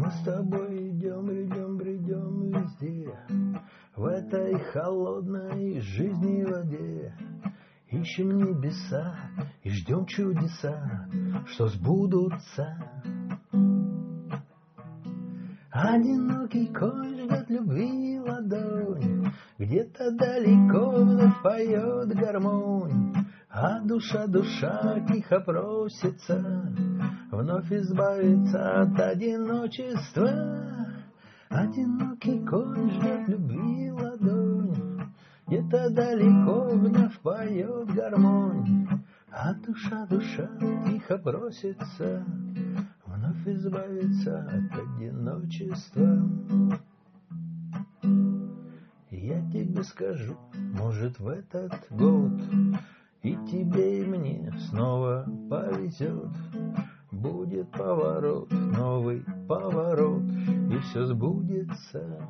Мы с тобой идем, бредем везде, в этой холодной жизни воде. Ищем небеса и ждем чудеса, что сбудутся. Одинокий конь ждет любви ладонь, где-то далеко вновь поет гармонь, а душа тихо просится вновь избавиться от одиночества. Одинокий конь ждет любви ладонь, где-то далеко вновь поет гармонь, а душа тихо просится вновь избавиться от одиночества. Я тебе скажу, может, в этот год и тебе, и мне снова повезет. Будет поворот, новый поворот, и все сбудется.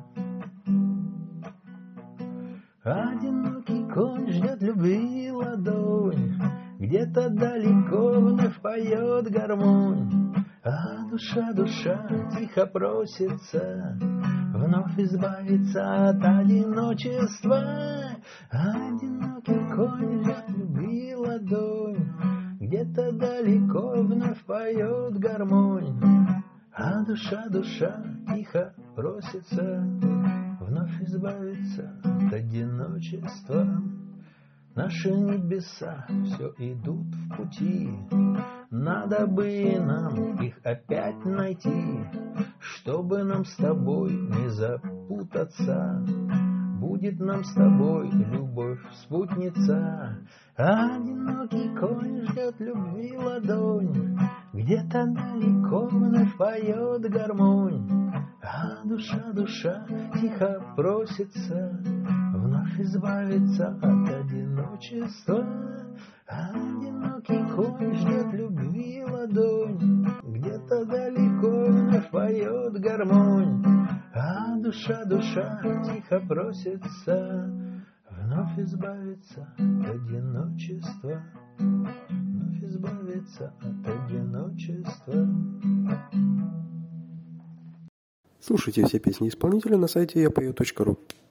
Одинокий конь ждет любви ладонь, где-то далеко вновь поет гармонь, а душа тихо просится вновь избавиться от одиночества. Одинокий конь ждет любви ладонь, где-то далеко вновь поет гармонь, а душа тихо просится вновь избавиться от одиночества. Наши небеса все идут в пути, надо бы нам их опять найти, чтобы нам с тобой не запутаться. Будет нам с тобой любовь спутница. Одинокий конь ждет любви ладонь, где-то далеко вновь поет гармонь, а душа тихо просится вновь избавиться от одиночества. Одинокий конь ждет любви ладонь, где-то далеко вновь поет гармонь, а душа тихо просится вновь избавиться от одиночества. Вновь избавиться от одиночества. Слушайте все песни исполнителя на сайте yapою.ru.